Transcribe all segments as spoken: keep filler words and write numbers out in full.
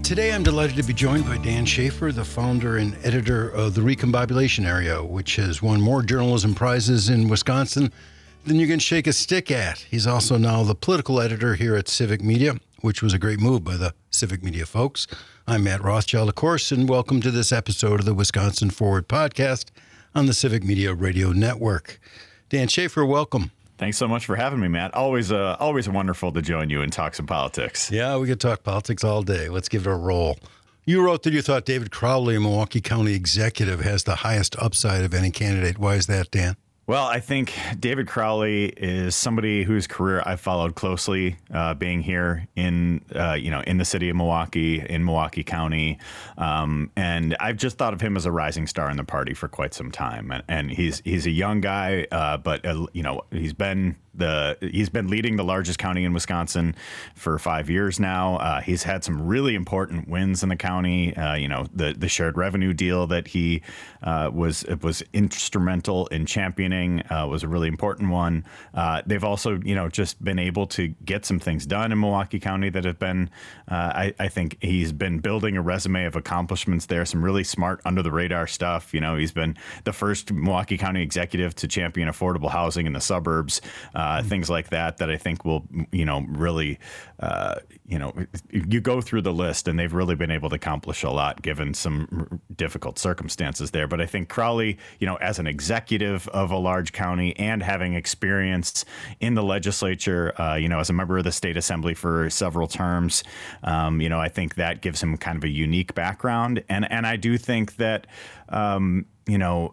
Today, I'm delighted to be joined by Dan Schaefer, the founder and editor of the Recombobulation Area, which has won more journalism prizes in Wisconsin than you can shake a stick at. He's also now the political editor here at Civic Media, which was a great move by the Civic Media folks. I'm Matt Rothschild, of course, and welcome to this episode of the Wisconsin Forward podcast on the Civic Media Radio Network. Dan Schaefer, welcome. Thanks so much for having me, Matt. Always, uh, always wonderful to join you and talk some politics. Yeah, we could talk politics all day. Let's give it a roll. You wrote that you thought David Crowley, a Milwaukee County executive, has the highest upside of any candidate. Why is that, Dan? Well, I think David Crowley is somebody whose career I followed closely, uh, being here in, uh, you know, in the city of Milwaukee, in Milwaukee County, um, and I've just thought of him as a rising star in the party for quite some time. And, and he's he's a young guy, uh, but uh, you know, he's been the he's been leading the largest county in Wisconsin for five years now. Uh, he's had some really important wins in the county. Uh, you know, the the shared revenue deal that he uh, was was instrumental in championing. Uh, was a really important one. Uh, they've also, you know, just been able to get some things done in Milwaukee County that have been, uh, I, I think he's been building a resume of accomplishments there, some really smart under the radar stuff. You know, he's been the first Milwaukee County executive to champion affordable housing in the suburbs, uh, mm-hmm. things like that, that I think will, you know, really, uh, you know, you go through the list and they've really been able to accomplish a lot given some difficult circumstances there. But I think Crowley, you know, as an executive of a large county and having experience in the legislature, uh, you know, as a member of the state assembly for several terms, um, you know, I think that gives him kind of a unique background. And and I do think that, um, you know,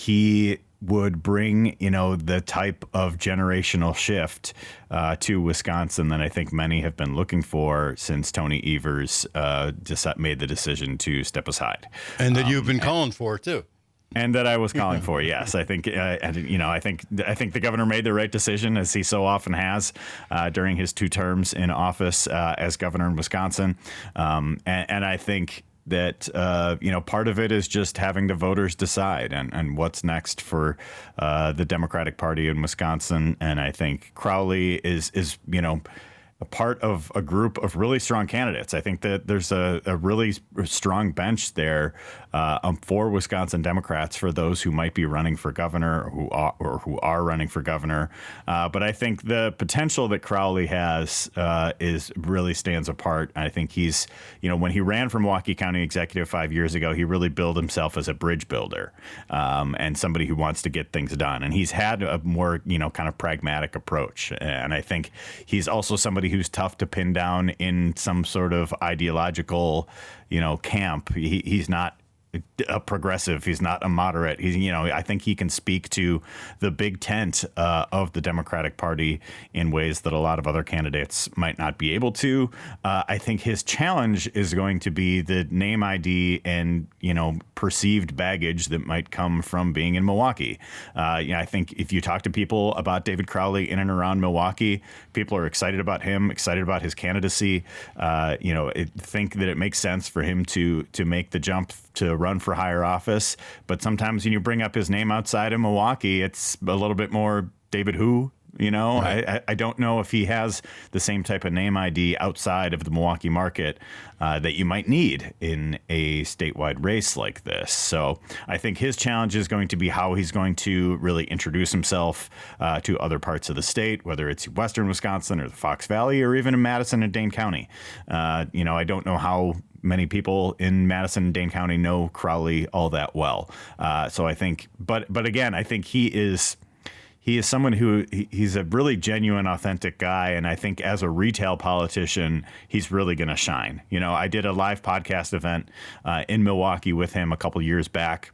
he would bring, you know, the type of generational shift uh, to Wisconsin that I think many have been looking for since Tony Evers uh, just made the decision to step aside. And that um, you've been and, calling for, too. And that I was calling for, yes. I think, uh, and, you know, I think I think the governor made the right decision, as he so often has uh, during his two terms in office uh, as governor in Wisconsin. Um, and, and I think that, uh, you know, part of it is just having the voters decide and, and what's next for uh, the Democratic Party in Wisconsin. And I think Crowley is, is you know, a part of a group of really strong candidates. I think that there's a, a really strong bench there uh, um, for Wisconsin Democrats, for those who might be running for governor or who are, or who are running for governor. Uh, but I think the potential that Crowley has uh, is really stands apart. I think he's, you know, when he ran for Milwaukee County executive five years ago, he really built himself as a bridge builder um, and somebody who wants to get things done. And he's had a more, you know, kind of pragmatic approach. And I think he's also somebody who's tough to pin down in some sort of ideological, you know, camp. He, he's not a progressive. He's not a moderate. He's, you know, I think he can speak to the big tent uh, of the Democratic Party in ways that a lot of other candidates might not be able to. Uh, I think his challenge is going to be the name I D and, you know, perceived baggage that might come from being in Milwaukee. Uh, you know, I think if you talk to people about David Crowley in and around Milwaukee, people are excited about him, excited about his candidacy. Uh, you know, it, think that it makes sense for him to to make the jump to run for higher office. But sometimes when you bring up his name outside of Milwaukee, it's a little bit more David who, you know, right. I, I don't know if he has the same type of name I D outside of the Milwaukee market uh, that you might need in a statewide race like this. So I think his challenge is going to be how he's going to really introduce himself uh, to other parts of the state, whether it's Western Wisconsin or the Fox Valley or even in Madison and Dane County. Uh, you know, I don't know how many people in Madison and Dane County know Crowley all that well. Uh, so I think, but but again, I think he is he is someone who he, he's a really genuine, authentic guy. And I think as a retail politician, he's really going to shine. You know, I did a live podcast event uh, in Milwaukee with him a couple years back.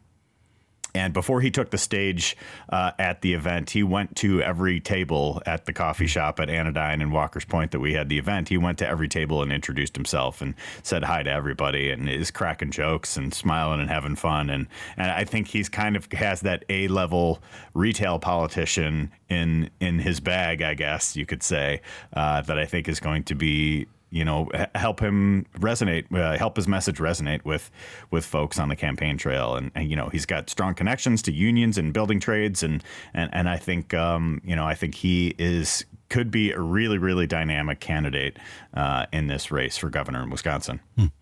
And before he took the stage uh, at the event, he went to every table at the coffee shop at Anodyne and Walker's Point that we had the event. He went to every table and introduced himself and said hi to everybody and is cracking jokes and smiling and having fun. And, and I think he's kind of has that A-level retail politician in in his bag, I guess you could say, uh, that I think is going to be, you know, help him resonate, uh, help his message resonate with with folks on the campaign trail. And, and, you know, he's got strong connections to unions and building trades. And and, and I think, um, you know, I think he is could be a really, really dynamic candidate uh, in this race for governor in Wisconsin. Hmm.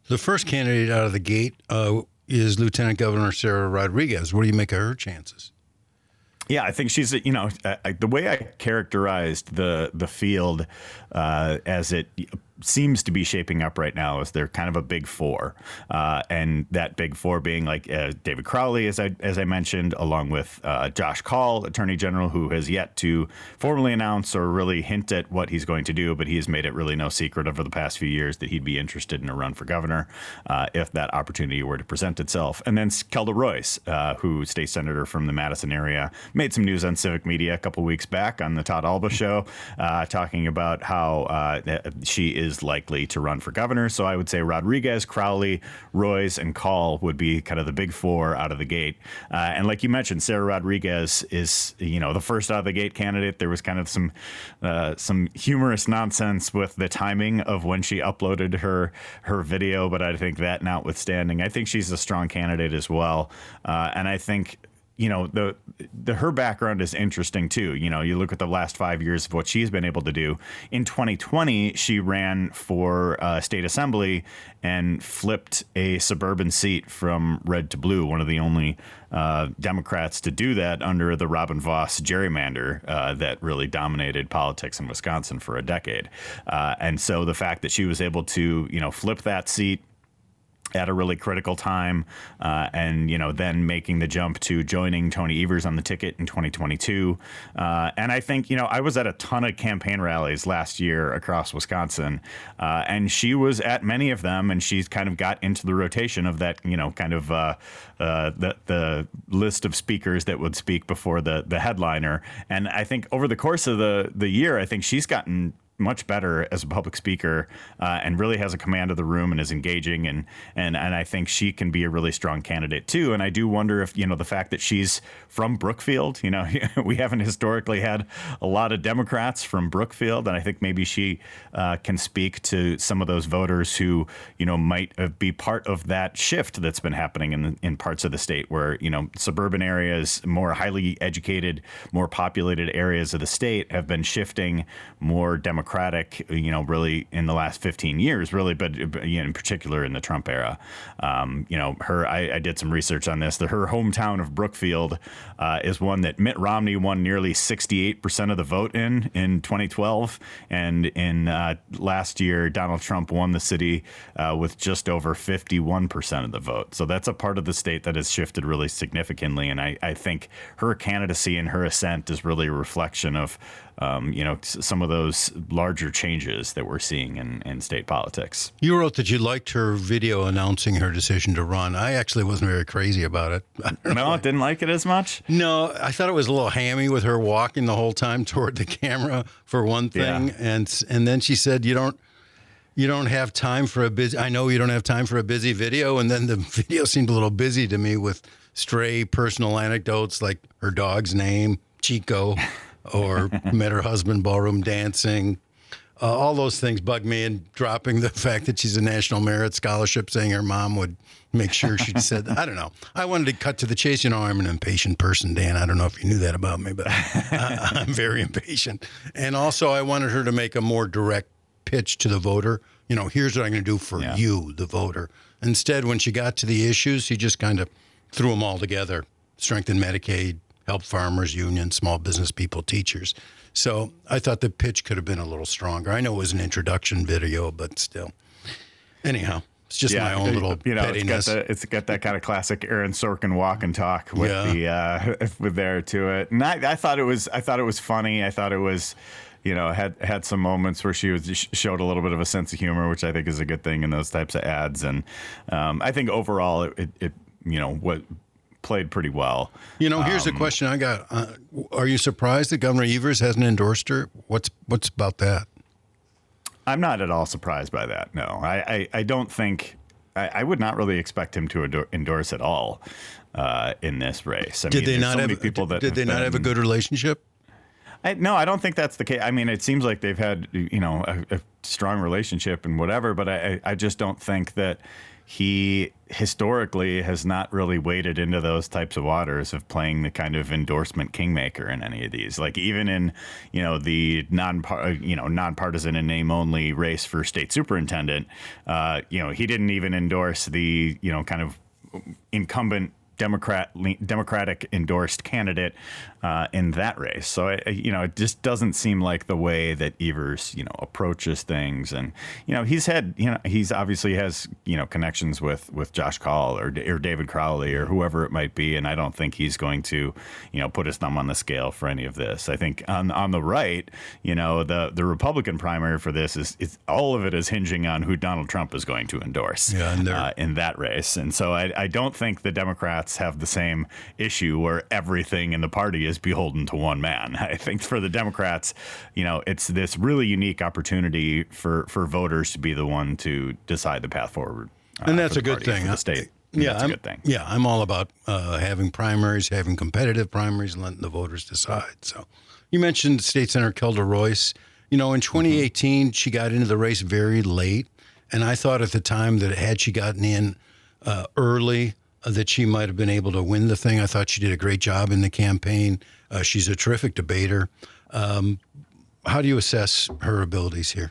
The first candidate out of the gate uh, is Lieutenant Governor Sarah Rodriguez. What do you make of her chances? Yeah, I think she's, you know, I, the way I characterized the the field uh, as it seems to be shaping up right now is they're kind of a big four, uh, and that big four being like uh, David Crowley, as I as I mentioned, along with uh, Josh Kaul, Attorney General, who has yet to formally announce or really hint at what he's going to do, but he has made it really no secret over the past few years that he'd be interested in a run for governor uh, if that opportunity were to present itself. And then Kelda Royce, uh, who state senator from the Madison area, made some news on civic media a couple weeks back on the Todd Alba show, uh, talking about how uh, she is likely to run for governor. So I would say Rodriguez, Crowley, Royce, and Kaul would be kind of the big four out of the gate. Uh, and like you mentioned, Sarah Rodriguez is, you know, the first out of the gate candidate. There was kind of some uh, some humorous nonsense with the timing of when she uploaded her her video, but I think that notwithstanding, I think she's a strong candidate as well. Uh, and I think, you know, the the her background is interesting too. You know, you look at the last five years of what she's been able to do. In twenty twenty, she ran for uh, state assembly and flipped a suburban seat from red to blue. One of the only uh, Democrats to do that under the Robin Vos gerrymander uh, that really dominated politics in Wisconsin for a decade. Uh, and so the fact that she was able to, you know, flip that seat at a really critical time, uh, and, you know, then making the jump to joining Tony Evers on the ticket in twenty twenty-two. Uh, and I think, you know, I was at a ton of campaign rallies last year across Wisconsin, uh, and she was at many of them, and she's kind of got into the rotation of that, you know, kind of uh, uh, the the list of speakers that would speak before the the headliner. And I think over the course of the the year, I think she's gotten much better as a public speaker, uh, and really has a command of the room and is engaging. And, and, and I think she can be a really strong candidate too. And I do wonder if, you know, the fact that she's from Brookfield, you know, we haven't historically had a lot of Democrats from Brookfield. And I think maybe she uh, can speak to some of those voters who, you know, might be part of that shift that's been happening in, in parts of the state where, you know, suburban areas, more highly educated, more populated areas of the state have been shifting more Democratic. Democratic, you know, really in the last fifteen years, really, but you know, in particular in the Trump era. Um, you know, her, I, I did some research on this. The, her hometown of Brookfield uh, is one that Mitt Romney won nearly sixty-eight percent of the vote in in twenty twelve. And in uh, last year, Donald Trump won the city uh, with just over fifty-one percent of the vote. So that's a part of the state that has shifted really significantly. And I, I think her candidacy and her ascent is really a reflection of, um, you know, some of those larger changes that we're seeing in, in state politics. You wrote that you liked her video announcing her decision to run. I actually wasn't very crazy about it. No, didn't like it as much? No, I thought it was a little hammy with her walking the whole time toward the camera, for one thing. Yeah. And and then she said, you don't you don't have time for a busy, I know you don't have time for a busy video. And then the video seemed a little busy to me with stray personal anecdotes like her dog's name, Chico, or met her husband ballroom dancing. Uh, all those things bug me, and dropping the fact that she's a National Merit Scholarship, saying her mom would make sure she said, I don't know. I wanted to cut to the chase. You know, I'm an impatient person, Dan. I don't know if you knew that about me, but I, I'm very impatient. And also I wanted her to make a more direct pitch to the voter. You know, here's what I'm going to do for yeah. you, the voter. Instead, when she got to the issues, she just kind of threw them all together. Strengthen Medicaid, help farmers, unions, small business people, teachers. So I thought the pitch could have been a little stronger. I know it was an introduction video, but still. Anyhow, it's just yeah, my own little you know, pettiness. It's got, the, it's got that kind of classic Aaron Sorkin walk and talk with yeah. the uh, with there to it. And I, I thought it was I thought it was funny. I thought it was, you know, had had some moments where she was showed a little bit of a sense of humor, which I think is a good thing in those types of ads. And um, I think overall, it, it, it you know what. played pretty well. You know, here's um, a question I got. Uh, are you surprised that Governor Evers hasn't endorsed her? What's what's about that? I'm not at all surprised by that. No, I, I, I don't think, I, I would not really expect him to endorse at all uh, in this race. I did mean, they not so have many people that did they not been, have a good relationship? I, no, I don't think that's the case. I mean, it seems like they've had, you know, a, a strong relationship and whatever, but I, I just don't think that he historically has not really waded into those types of waters of playing the kind of endorsement kingmaker in any of these. Like even in, you know, the non, you know, nonpartisan and name only race for state superintendent, uh, you know, he didn't even endorse the, you know, kind of incumbent Democrat, Democratic endorsed candidate uh, in that race. So, I, you know, it just doesn't seem like the way that Evers, you know, approaches things. And, you know, he's had, you know, he's obviously has, you know, connections with, with Josh Kaul or, or David Crowley or whoever it might be. And I don't think he's going to, you know, put his thumb on the scale for any of this. I think on on the right, you know, the, the Republican primary for this is, is all of it is hinging on who Donald Trump is going to endorse yeah, and uh, in that race. And so I, I don't think the Democrats have the same issue where everything in the party is beholden to one man. I think for the Democrats, you know, it's this really unique opportunity for, for voters to be the one to decide the path forward. Uh, and that's a good thing. For the state. And yeah, that's I'm, a good thing. Yeah, I'm all about uh, having primaries, having competitive primaries, and letting the voters decide. So you mentioned State Senator Kelda Royce. You know, in twenty eighteen, mm-hmm. she got into the race very late. And I thought at the time that had she gotten in uh, early, that she might have been able to win the thing. I thought she did a great job in the campaign. Uh, she's a terrific debater. Um, how do you assess her abilities here?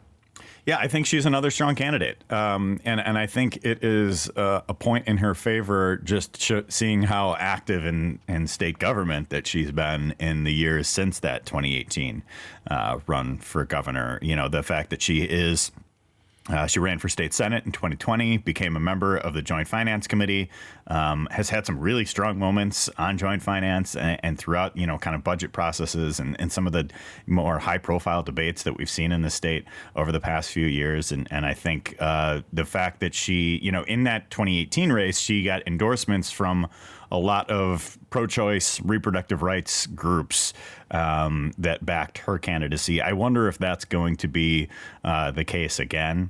Yeah, I think she's another strong candidate. Um, and, and I think it is uh, a point in her favor just sh- seeing how active in, in state government that she's been in the years since that twenty eighteen uh, run for governor. You know, the fact that she is Uh, she ran for state senate in twenty twenty, became a member of the Joint Finance Committee, um, has had some really strong moments on joint finance and, and throughout, you know, kind of budget processes and, and some of the more high profile debates that we've seen in the state over the past few years. And, and I think uh, the fact that she, you know, in that twenty eighteen race, she got endorsements from a lot of pro-choice reproductive rights groups um, that backed her candidacy. I wonder if that's going to be uh, the case again.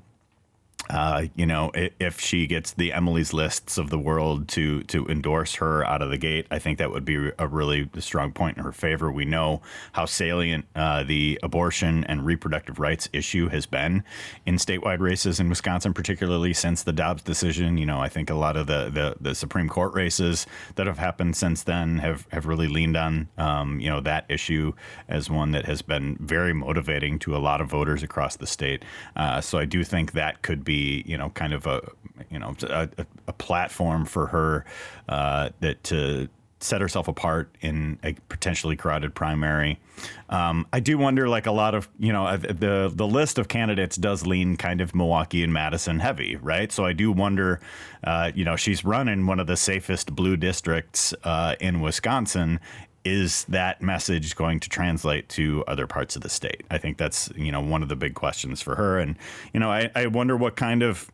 Uh, you know, if she gets the Emily's Lists of the world to to endorse her out of the gate, I think that would be a really strong point in her favor. We know how salient uh, the abortion and reproductive rights issue has been in statewide races in Wisconsin, particularly since the Dobbs decision. You know, I think a lot of the, the, the Supreme Court races that have happened since then have, have really leaned on, um, you know, that issue as one that has been very motivating to a lot of voters across the state. Uh, so I do think that could be Be, you know, kind of a, you know, a, a platform for her uh, that to set herself apart in a potentially crowded primary. Um, I do wonder, like a lot of, you know, the the list of candidates does lean kind of Milwaukee and Madison heavy, right? So I do wonder, uh, you know, she's run in one of the safest blue districts uh, in Wisconsin. Is that message going to translate to other parts of the state? I think that's, you know, one of the big questions for her. And, you know, I, I wonder what kind of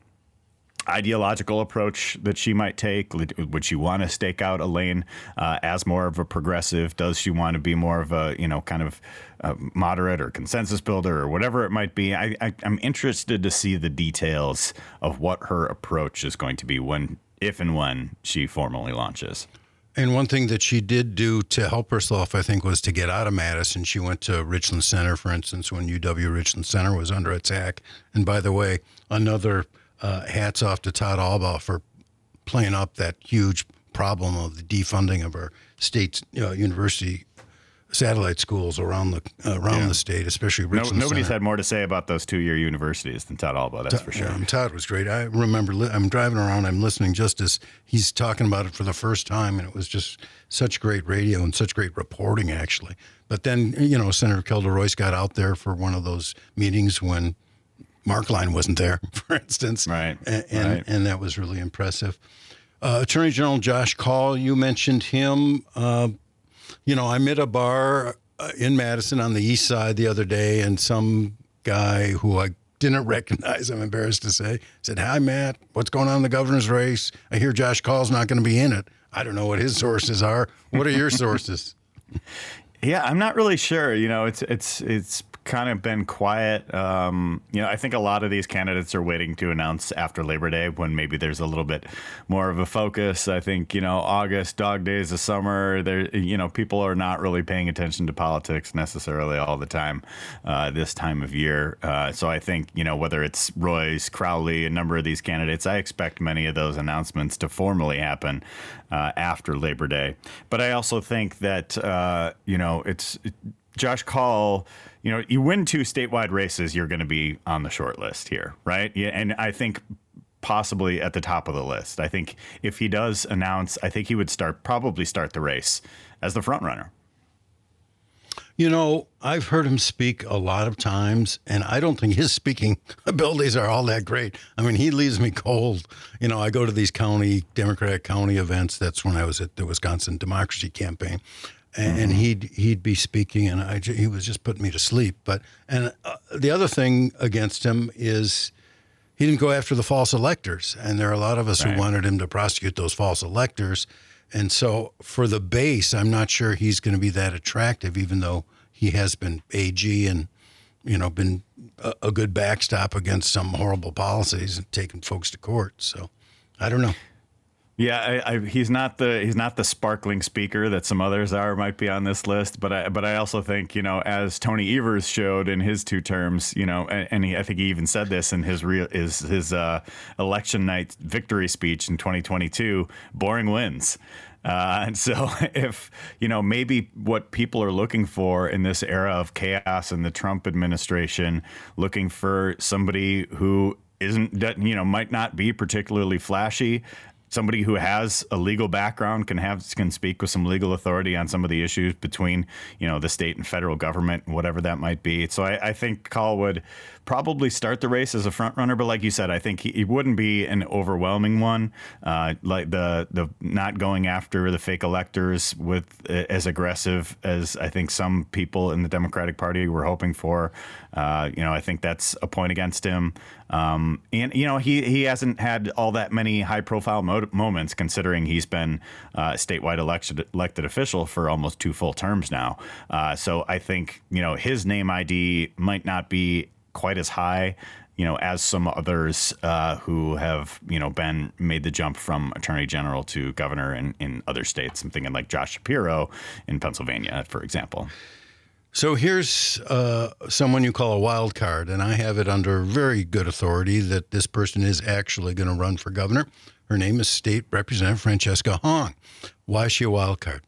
ideological approach that she might take. Would she want to stake out a lane uh, as more of a progressive? Does she want to be more of a, you know, kind of uh, moderate or consensus builder or whatever it might be? I, I, I'm interested to see the details of what her approach is going to be when, if and when she formally launches. And one thing that she did do to help herself, I think, was to get out of Madison. She went to Richland Center, for instance, when U W Richland Center was under attack. And by the way, another uh, hats off to Todd Albaugh for playing up that huge problem of the defunding of our state uh, university satellite schools around the uh, around yeah. the state, especially Richland no, Nobody's Center. had more to say about those two-year universities than Todd Albaugh, that's Todd, for sure. Yeah, Todd was great. I remember li- I'm driving around, I'm listening just as he's talking about it for the first time, and it was just such great radio and such great reporting, actually. But then, you know, Senator Kelda Royce got out there for one of those meetings when Markline wasn't there, for instance. Right, and, and, right. and that was really impressive. Uh, Attorney General Josh Kaul, you mentioned him. Uh, You know, I'm at a bar uh, in Madison on the east side the other day, and some guy who I didn't recognize, I'm embarrassed to say, said, "Hi, Matt, what's going on in the governor's race? I hear Josh Kaul's not going to be in it." I don't know what his sources are. What are your sources? Yeah, I'm not really sure. You know, it's it's it's kind of been quiet. Um, you know, I think a lot of these candidates are waiting to announce after Labor Day when maybe there's a little bit more of a focus. I think, you know, August, dog days of summer, there, you know, people are not really paying attention to politics necessarily all the time uh, this time of year. Uh, so I think, you know, whether it's Royce, Crowley, a number of these candidates, I expect many of those announcements to formally happen uh, after Labor Day. But I also think that, uh, you know, it's Josh Kaul, you know, you win two statewide races, you're going to be on the short list here, right? Yeah, and I think possibly at the top of the list. I think if he does announce, I think he would start probably start the race as the front runner. You know, I've heard him speak a lot of times, and I don't think his speaking abilities are all that great. I mean, he leaves me cold. You know, I go to these county, Democratic county events. That's when I was at the Wisconsin Democracy Campaign. And, mm-hmm. and he'd he'd be speaking, and I, he was just putting me to sleep. But and uh, the other thing against him is he didn't go after the false electors, and there are a lot of us right. who wanted him to prosecute those false electors. And so for the base, I'm not sure he's going to be that attractive, even though he has been A G and, you know, been a, a good backstop against some horrible policies and taking folks to court. So I don't know. Yeah, I, I, he's not the he's not the sparkling speaker that some others are might be on this list, but I but I also think, you know, as Tony Evers showed in his two terms, you know, and, and he, I think he even said this in his real his his uh, election night victory speech in twenty twenty-two, boring wins. Uh, and so if, you know, maybe what people are looking for in this era of chaos in the Trump administration, looking for somebody who isn't, you know, might not be particularly flashy, somebody who has a legal background, can have can speak with some legal authority on some of the issues between, you know, the state and federal government, whatever that might be. So I, I think Kaul would probably start the race as a front runner, but like you said, I think he, he wouldn't be an overwhelming one. Uh, like the the not going after the fake electors with uh, as aggressive as I think some people in the Democratic Party were hoping for. Uh, you know, I think that's a point against him. Um, and, you know, he, he hasn't had all that many high profile mo- moments considering he's been uh, statewide elected, elected official for almost two full terms now. Uh, so I think, you know, his name I D might not be quite as high, you know, as some others uh, who have, you know, been made the jump from attorney general to governor in, in other states. I'm thinking like Josh Shapiro in Pennsylvania, for example. So here's uh, someone you call a wild card, and I have it under very good authority that this person is actually going to run for governor. Her name is State Representative Francesca Hong. Why is she a wild card?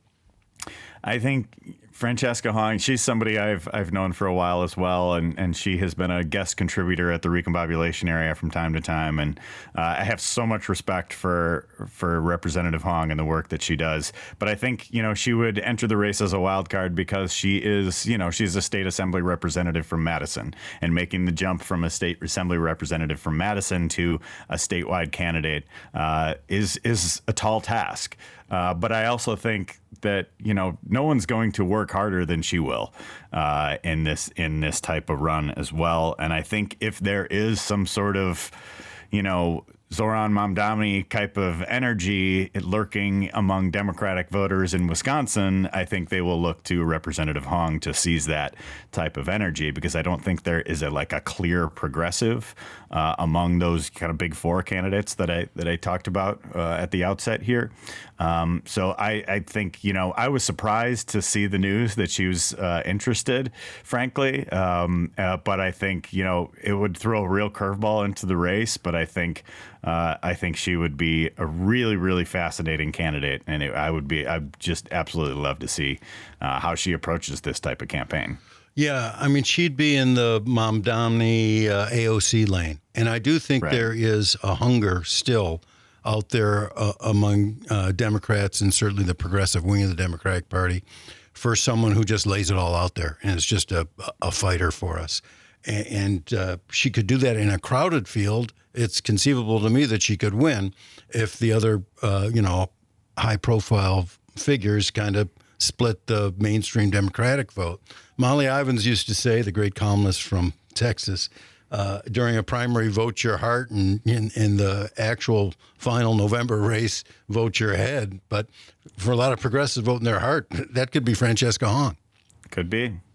I think Francesca Hong, she's somebody I've I've known for a while as well, and, and she has been a guest contributor at the Recombobulation area from time to time, and uh, I have so much respect for for Representative Hong and the work that she does. But I think, you know, she would enter the race as a wild card because she is, you know, she's a state assembly representative from Madison, and making the jump from a state assembly representative from Madison to a statewide candidate uh, is is a tall task. Uh, but I also think that, you know, no one's going to work harder than she will uh, in this in this type of run as well. And I think if there is some sort of, you know, Zoran Mamdani type of energy lurking among Democratic voters in Wisconsin, I think they will look to Representative Hong to seize that type of energy, because I don't think there is a like a clear progressive uh, among those kind of big four candidates that I that I talked about uh, at the outset here. Um, so I, I think, you know, I was surprised to see the news that she was uh, interested, frankly. Um, uh, but I think, you know, it would throw a real curveball into the race. But I think uh, I think she would be a really, really fascinating candidate. And it, I would be I'd just absolutely love to see uh, how she approaches this type of campaign. Yeah, I mean, she'd be in the Mamdani uh, A O C lane. And I do think right. there is a hunger still out there uh, among uh, Democrats and certainly the progressive wing of the Democratic Party for someone who just lays it all out there and is just a, a fighter for us. And, and uh, she could do that in a crowded field. It's conceivable to me that she could win if the other, uh, you know, high-profile figures kind of split the mainstream Democratic vote. Molly Ivins used to say, the great columnist from Texas, Uh, during a primary, vote your heart, and in, in the actual final November race, vote your head. But for a lot of progressives voting their heart, that could be Francesca Hong. Could be.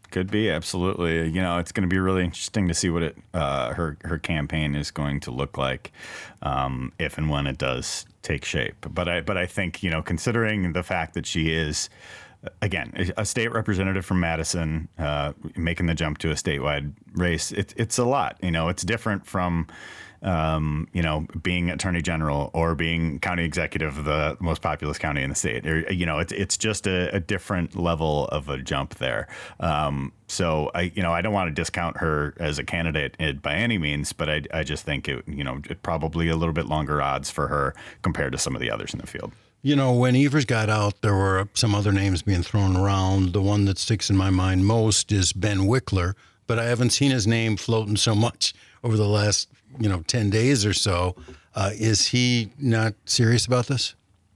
Could be, absolutely. You know, it's going to be really interesting to see what it uh, her her campaign is going to look like um, if and when it does take shape. But I but I think, you know, considering the fact that she is, again, a state representative from Madison, uh, making the jump to a statewide race, it, it's a lot. You know, it's different from, um, you know, being attorney general or being county executive of the most populous county in the state. Or, you know, it's it's just a, a different level of a jump there. Um, so I, you know, I don't want to discount her as a candidate by any means, but I, I just think it, you know, it probably a little bit longer odds for her compared to some of the others in the field. You know, when Evers got out, there were some other names being thrown around. The one that sticks in my mind most is Ben Wickler, but I haven't seen his name floating so much over the last, you know, ten days or so. Uh, is he not serious about this?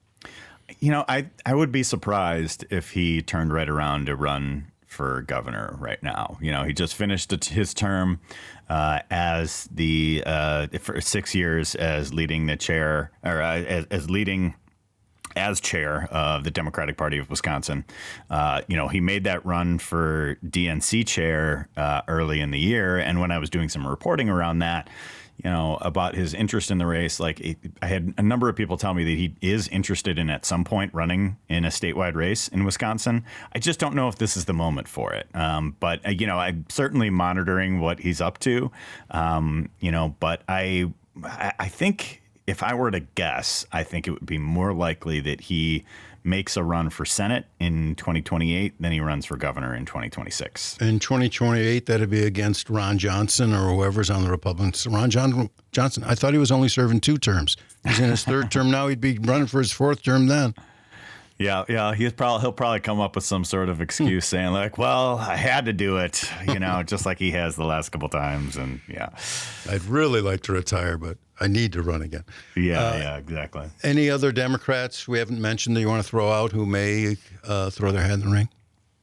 You know, I, I would be surprised if he turned right around to run for governor right now. You know, he just finished his term uh, as the uh, for six years as leading the chair or uh, as, as leading as chair of the Democratic Party of Wisconsin. Uh, you know, he made that run for D N C chair uh, early in the year. And when I was doing some reporting around that, you know, about his interest in the race, like it, I had a number of people tell me that he is interested in at some point running in a statewide race in Wisconsin. I just don't know if this is the moment for it. Um, but, uh, you know, I'm certainly monitoring what he's up to, um, you know, but I, I think if I were to guess, I think it would be more likely that he makes a run for Senate in twenty twenty-eight than he runs for governor in twenty twenty-six. In twenty twenty-eight, that'd be against Ron Johnson or whoever's on the Republicans. Ron John- Johnson, I thought he was only serving two terms. He's in his third term now. He'd be running for his fourth term then. Yeah, yeah, he's probably he'll probably come up with some sort of excuse saying like, "Well, I had to do it," you know, just like he has the last couple times, and yeah. I'd really like to retire, but I need to run again. Yeah, uh, yeah, exactly. Any other Democrats we haven't mentioned that you want to throw out who may uh, throw their hat in the ring?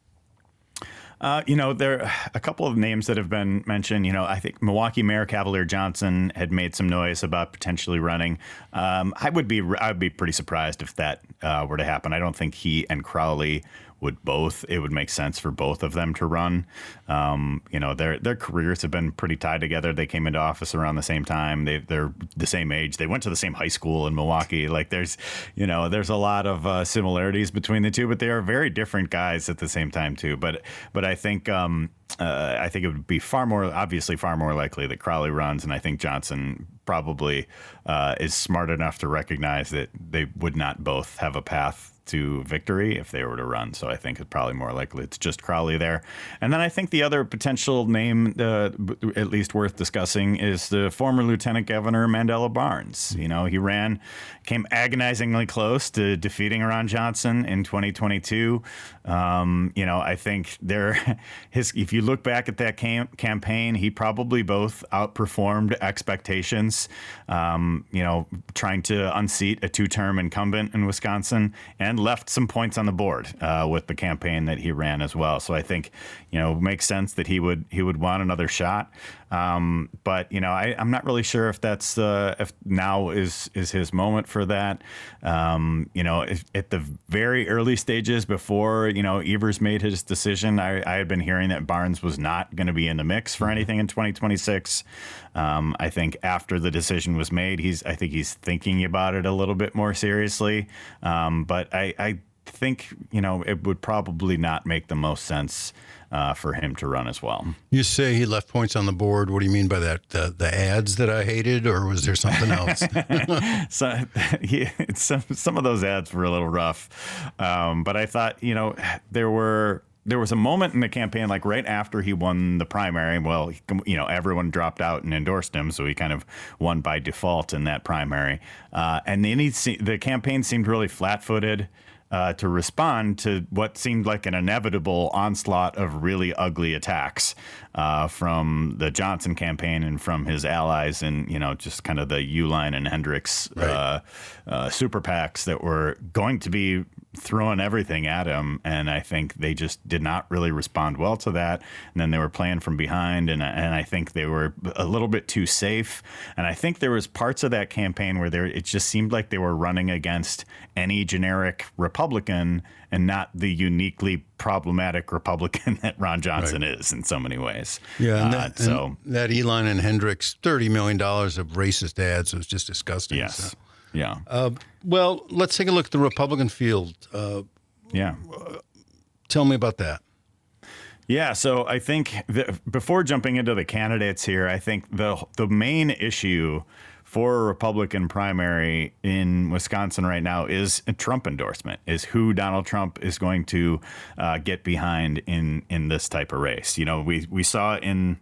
Uh, you know, there are a couple of names that have been mentioned. You know, I think Milwaukee Mayor Cavalier Johnson had made some noise about potentially running. Um, I would be I would be pretty surprised if that uh, were to happen. I don't think he and Crowley would both. It would make sense for both of them to run. Um, you know, their their careers have been pretty tied together. They came into office around the same time. They they're the same age. They went to the same high school in Milwaukee. Like there's, you know, there's a lot of uh, similarities between the two, but they are very different guys at the same time too. But but I think um, uh, I think it would be far more obviously far more likely that Crowley runs, and I think Johnson probably uh, is smart enough to recognize that they would not both have a path to victory if they were to run. So I think it's probably more likely it's just Crowley there. And then I think the other potential name, uh, at least worth discussing, is the former Lieutenant Governor Mandela Barnes. You know, he ran, came agonizingly close to defeating Ron Johnson in twenty twenty-two. Um, you know, I think there, his, if you look back at that cam- campaign, he probably both outperformed expectations, um, you know, trying to unseat a two-term incumbent in Wisconsin, and left some points on the board uh, with the campaign that he ran as well. So I think, you know, it makes sense that he would he would want another shot. Um, but you know, I, I'm not really sure if that's uh, if now is is his moment for that. Um, you know, if, at the very early stages before you know Evers made his decision, I, I had been hearing that Barnes was not going to be in the mix for anything in twenty twenty-six. Um, I think after the decision was made, he's I think he's thinking about it a little bit more seriously. Um, but I, I think you know it would probably not make the most sense Uh, for him to run as well. You say he left points on the board. What do you mean by that? The, the ads that I hated, or was there something else? so, he, some some of those ads were a little rough, um, but I thought you know there were. There was a moment in the campaign, like right after he won the primary. Well, you know, everyone dropped out and endorsed him, so he kind of won by default in that primary. Uh, and then he, the campaign seemed really flat-footed uh, to respond to what seemed like an inevitable onslaught of really ugly attacks uh, from the Johnson campaign and from his allies, and you know, just kind of the Uline and Hendricks right. uh, uh, super PACs that were going to be throwing everything at him, and I think they just did not really respond well to that. And then they were playing from behind, and and I think they were a little bit too safe. And I think there was parts of that campaign where there it just seemed like they were running against any generic Republican and not the uniquely problematic Republican that Ron Johnson right. is in so many ways. Yeah, and uh, that, so and that Elon and Hendricks thirty million dollars of racist ads was just disgusting. Yes. So. Yeah. Uh, well, let's take a look at the Republican field. Uh, yeah. Uh, tell me about that. Yeah, so I think that before jumping into the candidates here, I think the the main issue for a Republican primary in Wisconsin right now is a Trump endorsement, is who Donald Trump is going to uh, get behind in in this type of race. You know, we we saw in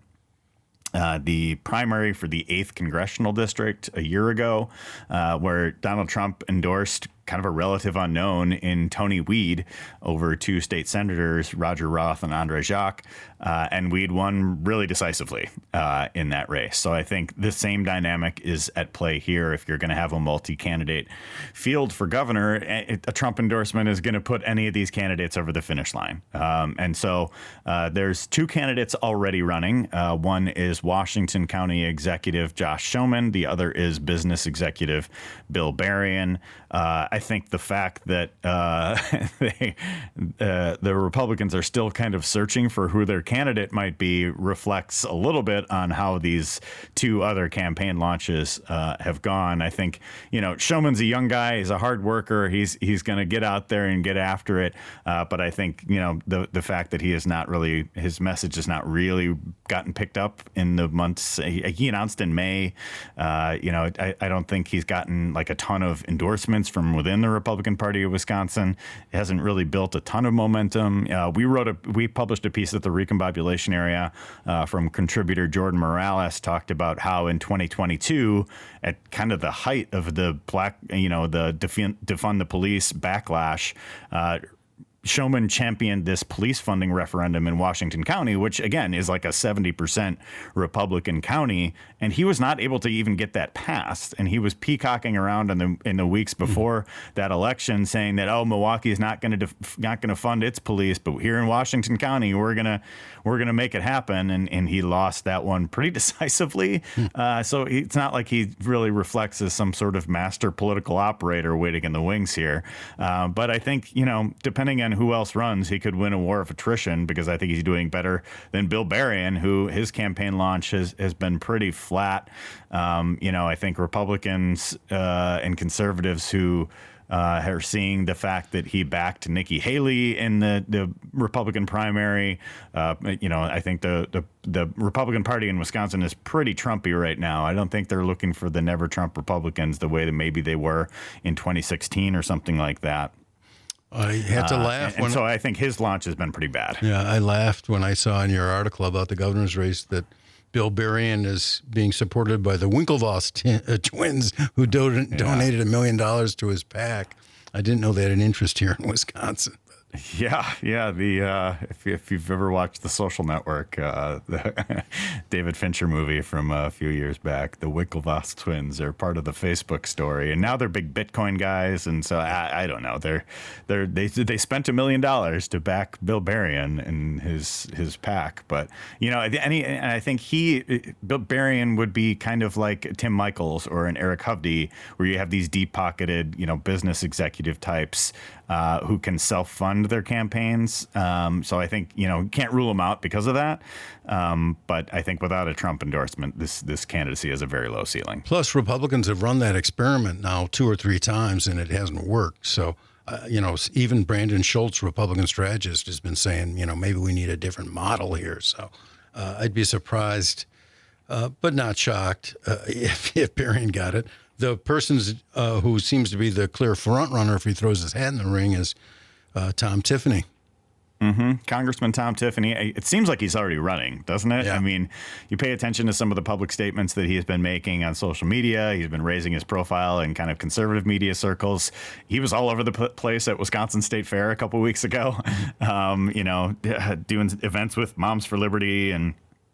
Uh, the primary for the eighth congressional district a year ago, uh, where Donald Trump endorsed kind of a relative unknown in Tony Weed over two state senators, Roger Roth and Andre Jacques, uh, and Weed won really decisively uh, in that race. So I think the same dynamic is at play here. If you're going to have a multi-candidate field for governor, a, a Trump endorsement is going to put any of these candidates over the finish line. Um, and so uh, there's two candidates already running. Uh, one is Washington County Executive Josh Schoemann. The other is Business Executive Bill Berrien. Uh, I think the fact that uh, they, uh, the Republicans are still kind of searching for who their candidate might be reflects a little bit on how these two other campaign launches uh, have gone. I think, you know, Schoemann's a young guy. He's a hard worker. He's he's going to get out there and get after it. Uh, but I think, you know, the the fact that he is not really, his message has not really gotten picked up in the months. He, he announced in May, uh, you know, I, I don't think he's gotten like a ton of endorsements from within the Republican Party of Wisconsin. It hasn't really built a ton of momentum. Uh, we wrote a, we published a piece at the Recombobulation area uh, from contributor Jordan Morales, talked about how in twenty twenty-two, at kind of the height of the black, you know, the defund, defund the police backlash, uh, Schoemann championed this police funding referendum in Washington County, which, again, is like a seventy percent Republican county. And he was not able to even get that passed. And he was peacocking around in the in the weeks before mm-hmm. that election, saying that, oh, Milwaukee is not going to def- not going to fund its police, but here in Washington County, we're gonna we're gonna make it happen. And and he lost that one pretty decisively. Mm-hmm. Uh, so it's not like he really reflects as some sort of master political operator waiting in the wings here. Uh, but I think, you know, depending on who else runs, he could win a war of attrition, because I think he's doing better than Bill Berrien, who his campaign launch has, has been pretty flat. Um, you know, I think Republicans uh, and conservatives who uh, are seeing the fact that he backed Nikki Haley in the, the Republican primary. Uh, you know, I think the, the the Republican Party in Wisconsin is pretty Trumpy right now. I don't think they're looking for the never Trump Republicans the way that maybe they were in twenty sixteen or something like that. I had to laugh. Uh, and, when and so I think his launch has been pretty bad. Yeah, I laughed when I saw in your article about the governor's race that Bill Berrien is being supported by the Winklevoss t- uh, twins, who do- yeah. donated a million dollars to his PAC. I didn't know they had an interest here in Wisconsin. Yeah, yeah. The uh, if, if you've ever watched The Social Network, uh, the David Fincher movie from a few years back, the Winklevoss twins are part of the Facebook story, and now they're big Bitcoin guys. And so I, I don't know. They're they're they they spent a million dollars to back Bill Berrien and his his PAC. But you know, any and I think he Bill Berrien would be kind of like Tim Michels or an Eric Hovde, where you have these deep pocketed, you know, business executive types uh, who can self fund their campaigns. Um, so I think, you know, can't rule them out because of that. Um, but I think without a Trump endorsement, this this candidacy has a very low ceiling. Plus, Republicans have run that experiment now two or three times, and it hasn't worked. So, uh, you know, even Brandon Schultz, Republican strategist, has been saying, you know, maybe we need a different model here. So uh, I'd be surprised, uh, but not shocked uh, if, if Berrien got it. The person uh, who seems to be the clear front runner if he throws his hat in the ring is Uh, Tom Tiffany. Mm-hmm. Congressman Tom Tiffany. It seems like he's already running, doesn't it? Yeah. I mean, you pay attention to some of the public statements that he has been making on social media. He's been raising his profile in kind of conservative media circles. He was all over the place at Wisconsin State Fair a couple weeks ago, um, you know, doing events with Moms for Liberty and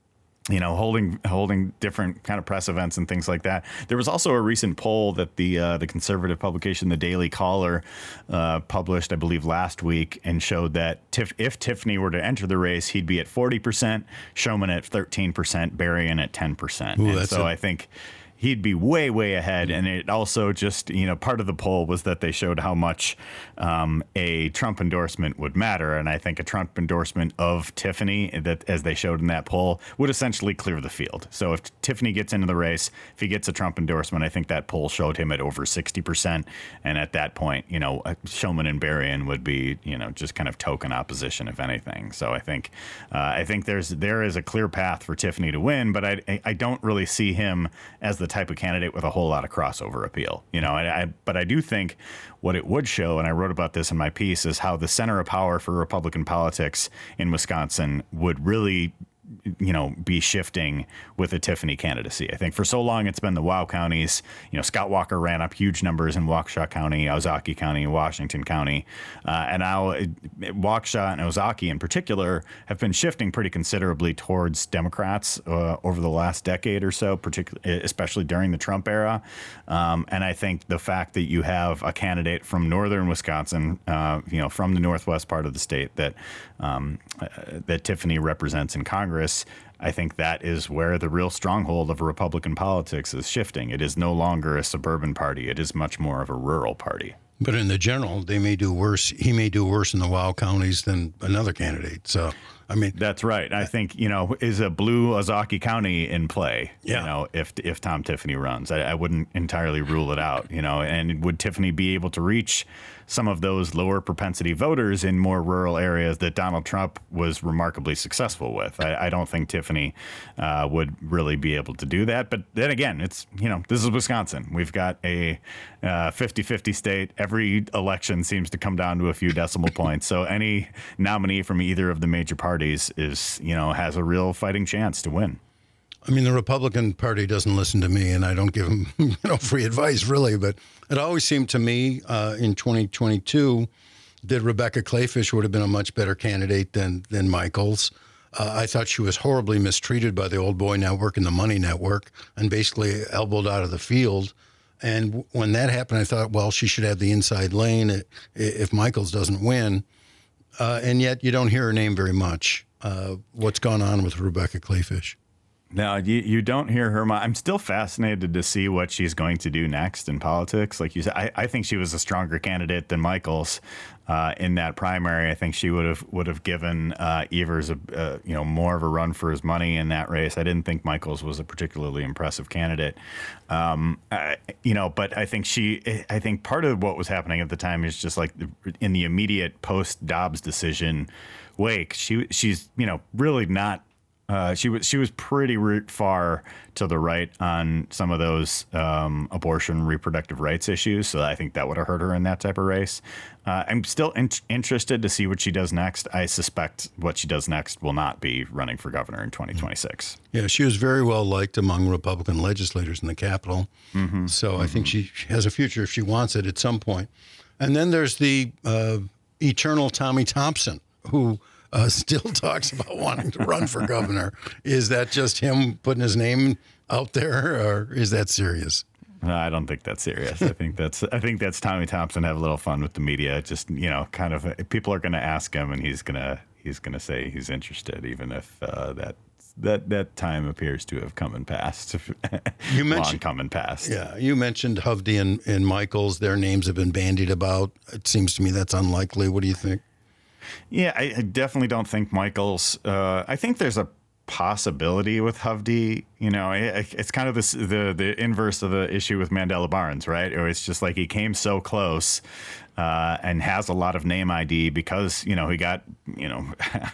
you know, holding holding different kind of press events and things like that. There was also a recent poll that the uh, the conservative publication, the Daily Caller, uh, published, I believe, last week, and showed that Tif- if Tiffany were to enter the race, he'd be at forty percent, Showman at thirteen percent, Berrien at ten percent. Ooh, and that's so a- I think he'd be way, way ahead. And it also just, you know, part of the poll was that they showed how much um, a Trump endorsement would matter. And I think a Trump endorsement of Tiffany, that as they showed in that poll, would essentially clear the field. So if Tiffany gets into the race, if he gets a Trump endorsement, I think that poll showed him at over sixty percent. And at that point, you know, Showman and Berrien would be, you know, just kind of token opposition, if anything. So I think uh, I think there's there is a clear path for Tiffany to win, but I I don't really see him as the type of candidate with a whole lot of crossover appeal, you know. I, I, but I do think what it would show, and I wrote about this in my piece, is how the center of power for Republican politics in Wisconsin would really, you know, be shifting with a Tiffany candidacy. I think for so long it's been the WOW counties. You know, Scott Walker ran up huge numbers in Waukesha County, Ozaukee County, Washington County, uh, and now it, it, Waukesha and Ozaukee in particular have been shifting pretty considerably towards Democrats uh, over the last decade or so, particularly, especially during the Trump era. Um, and I think the fact that you have a candidate from northern Wisconsin, uh, you know, from the northwest part of the state that um, uh, that Tiffany represents in Congress, I think that is where the real stronghold of Republican politics is shifting. It is no longer a suburban party. It is much more of a rural party. But in the general, they may do worse. He may do worse in the WOW counties than another candidate. So, I mean, that's right. I think, you know, is a blue Ozaukee County in play? Yeah. You know, if if Tom Tiffany runs, I, I wouldn't entirely rule it out. You know, and would Tiffany be able to reach some of those lower propensity voters in more rural areas that Donald Trump was remarkably successful with? I, I don't think Tiffany uh, would really be able to do that. But then again, it's, you know, this is Wisconsin. We've got a uh, fifty-fifty state. Every election seems to come down to a few decimal points. So any nominee from either of the major parties is, you know, has a real fighting chance to win. I mean, the Republican Party doesn't listen to me, and I don't give them, you know, free advice, really. But it always seemed to me uh, in twenty twenty-two that Rebecca Clayfish would have been a much better candidate than than Michaels. Uh, I thought she was horribly mistreated by the Old Boy Network and the Money Network, and basically elbowed out of the field. And when that happened, I thought, well, she should have the inside lane if Michaels doesn't win. Uh, and yet, you don't hear her name very much. Uh, what's gone on with Rebecca Clayfish? No, you, you don't hear her. I'm still fascinated to see what she's going to do next in politics. Like you said, I, I think she was a stronger candidate than Michaels uh, in that primary. I think she would have would have given uh, Evers a uh, you know more of a run for his money in that race. I didn't think Michaels was a particularly impressive candidate. Um, I, you know, but I think she. I think part of what was happening at the time is just like in the immediate post Dobbs decision wake. She she's you know really not. Uh, she was she was pretty re- far to the right on some of those um, abortion, reproductive rights issues. So I think that would have hurt her in that type of race. Uh, I'm still in- interested to see what she does next. I suspect what she does next will not be running for governor in twenty twenty-six. Yeah, she was very well liked among Republican legislators in the Capitol. Mm-hmm. So mm-hmm. I think she has a future if she wants it at some point. And then there's the uh, eternal Tommy Thompson, who Uh, still talks about wanting to run for governor. Is that just him putting his name out there, or is that serious? No, I don't think that's serious. I think that's I think that's Tommy Thompson have a little fun with the media. Just, you know, kind of people are going to ask him, and he's gonna he's gonna say he's interested, even if uh, that that that time appears to have come and passed. You mentioned long come and passed. Yeah, you mentioned Hovde and, and Michaels. Their names have been bandied about. It seems to me that's unlikely. What do you think? Yeah, I, I definitely don't think Michaels. Uh, I think there's a possibility with Hovde. You know, it, it's kind of this, the the inverse of the issue with Mandela Barnes, right? Or it's just like he came so close uh, and has a lot of name I D because you know he got you know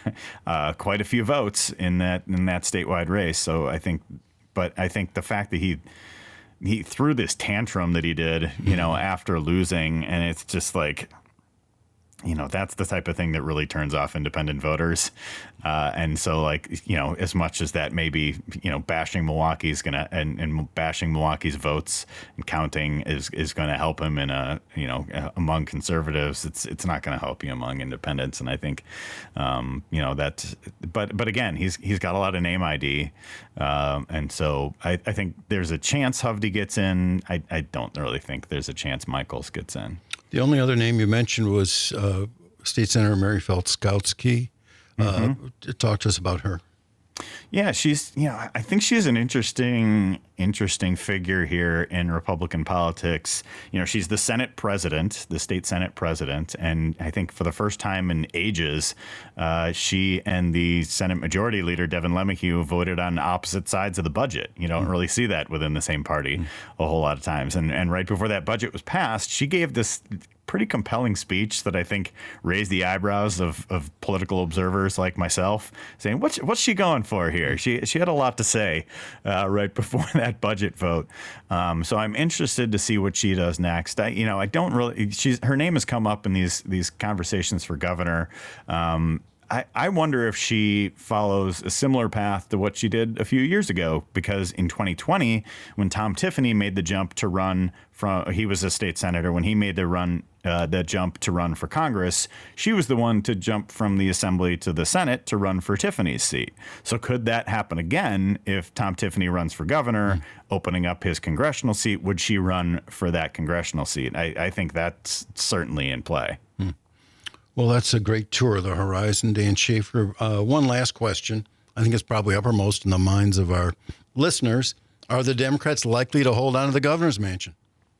uh, quite a few votes in that in that statewide race. So I think, but I think the fact that he. He threw this tantrum that he did, you know, after losing, and it's just like. you know, that's the type of thing that really turns off independent voters. Uh, and so, like, you know, as much as that may be, you know, bashing Milwaukee's going to and, and bashing Milwaukee's votes and counting is, is going to help him in a, you know, among conservatives, it's it's not going to help you among independents. And I think, um, you know, that but but again, he's he's got a lot of name I D. Um, and so I, I think there's a chance Hovde gets in. I, I don't really think there's a chance Michaels gets in. The only other name you mentioned was uh, State Senator Mary Feltskowski. Uh, mm-hmm. Talk to us about her. Yeah, she's, you know, I think she's an interesting, interesting figure here in Republican politics. You know, she's the Senate president, the state Senate president. And I think for the first time in ages, uh, she and the Senate Majority Leader, Devin LeMahieu, voted on opposite sides of the budget. You don't mm. really see that within the same party mm. a whole lot of times. And, and right before that budget was passed, she gave this pretty compelling speech that I think raised the eyebrows of, of political observers like myself, saying, what's what's she going for here? She she had a lot to say uh, right before that budget vote. Um, so I'm interested to see what she does next. I, you know, I don't really. She's her name has come up in these these conversations for governor. Um, I, I wonder if she follows a similar path to what she did a few years ago, because in twenty twenty, when Tom Tiffany made the jump to run from, he was a state senator, when he made the run, uh, the jump to run for Congress, she was the one to jump from the Assembly to the Senate to run for Tiffany's seat. So could that happen again if Tom Tiffany runs for governor, mm. opening up his congressional seat? Would she run for that congressional seat? I, I think that's certainly in play. Mm. Well, that's a great tour of the horizon, Dan Schaefer. Uh, one last question. I think it's probably uppermost in the minds of our listeners. Are the Democrats likely to hold on to the governor's mansion?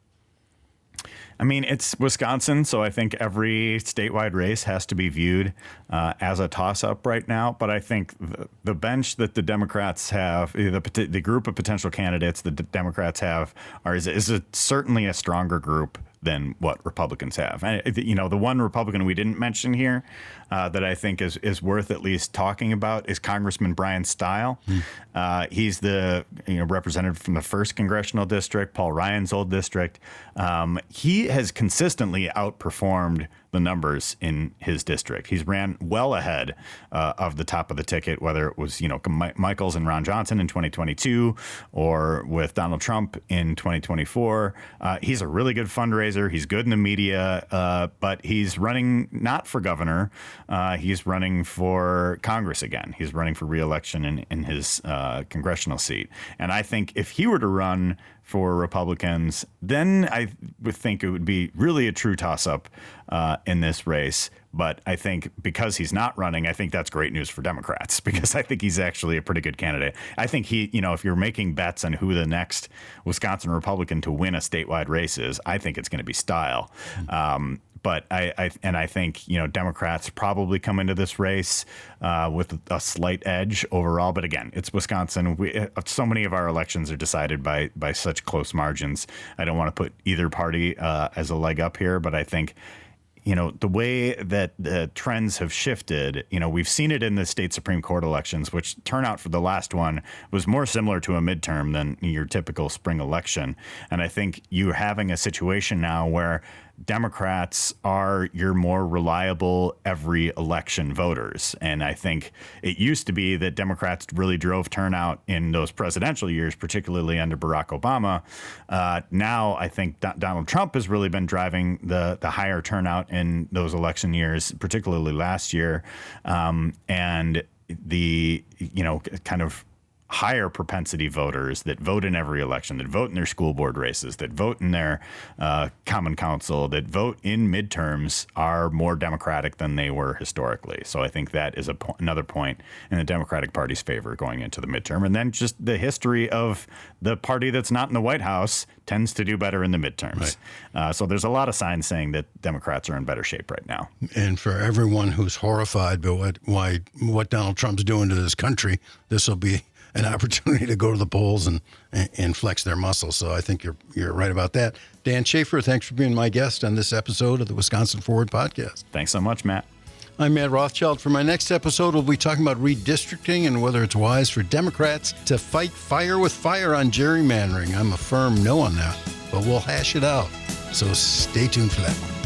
I mean, it's Wisconsin, so I think every statewide race has to be viewed uh, as a toss-up right now. But I think the, the bench that the Democrats have, the, the group of potential candidates that the Democrats have, are is, is a, certainly a stronger group than what Republicans have. And, you know, the one Republican we didn't mention here uh, that I think is is worth at least talking about is Congressman Brian Stile. Hmm. Uh, he's the you know representative from the first congressional district, Paul Ryan's old district. Um, he has consistently outperformed the numbers in his district. He's ran well ahead uh, of the top of the ticket, whether it was, you know, M- Michaels and Ron Johnson in twenty twenty-two or with Donald Trump in twenty twenty-four. Uh, he's a really good fundraiser. He's good in the media, uh, but he's running not for governor. Uh, he's running for Congress again. He's running for re-election in, in his uh, congressional seat. And I think if he were to run for Republicans, then I would think it would be really a true toss-up uh, in this race. But I think because he's not running, I think that's great news for Democrats, because I think he's actually a pretty good candidate. I think he, you know, if you're making bets on who the next Wisconsin Republican to win a statewide race is, I think it's going to be Stile. Um, But I, I and I think, you know, Democrats probably come into this race uh, with a slight edge overall. But again, it's Wisconsin. We, so many of our elections are decided by by such close margins. I don't want to put either party uh, as a leg up here, but I think, you know, the way that the trends have shifted, you know, we've seen it in the state Supreme Court elections, which turnout for the last one was more similar to a midterm than your typical spring election. And I think you're having a situation now where Democrats are your more reliable every election voters. And I think it used to be that Democrats really drove turnout in those presidential years, particularly under Barack Obama. Uh, now I think Do- Donald Trump has really been driving the, the higher turnout in those election years, particularly last year. Um, and the, you know, kind of higher propensity voters that vote in every election, that vote in their school board races, that vote in their uh, common council, that vote in midterms are more Democratic than they were historically. So I think that is a po- another point in the Democratic Party's favor going into the midterm. And then just the history of the party that's not in the White House tends to do better in the midterms. Right. Uh, so there's a lot of signs saying that Democrats are in better shape right now. And for everyone who's horrified by what, why, what Donald Trump's doing to this country, this will be an opportunity to go to the polls and, and flex their muscles. So I think you're you're right about that. Dan Schaefer, thanks for being my guest on this episode of the Wisconsin Forward Podcast. Thanks so much, Matt. I'm Matt Rothschild. For my next episode, we'll be talking about redistricting and whether it's wise for Democrats to fight fire with fire on gerrymandering. I'm a firm no on that, but we'll hash it out. So stay tuned for that one.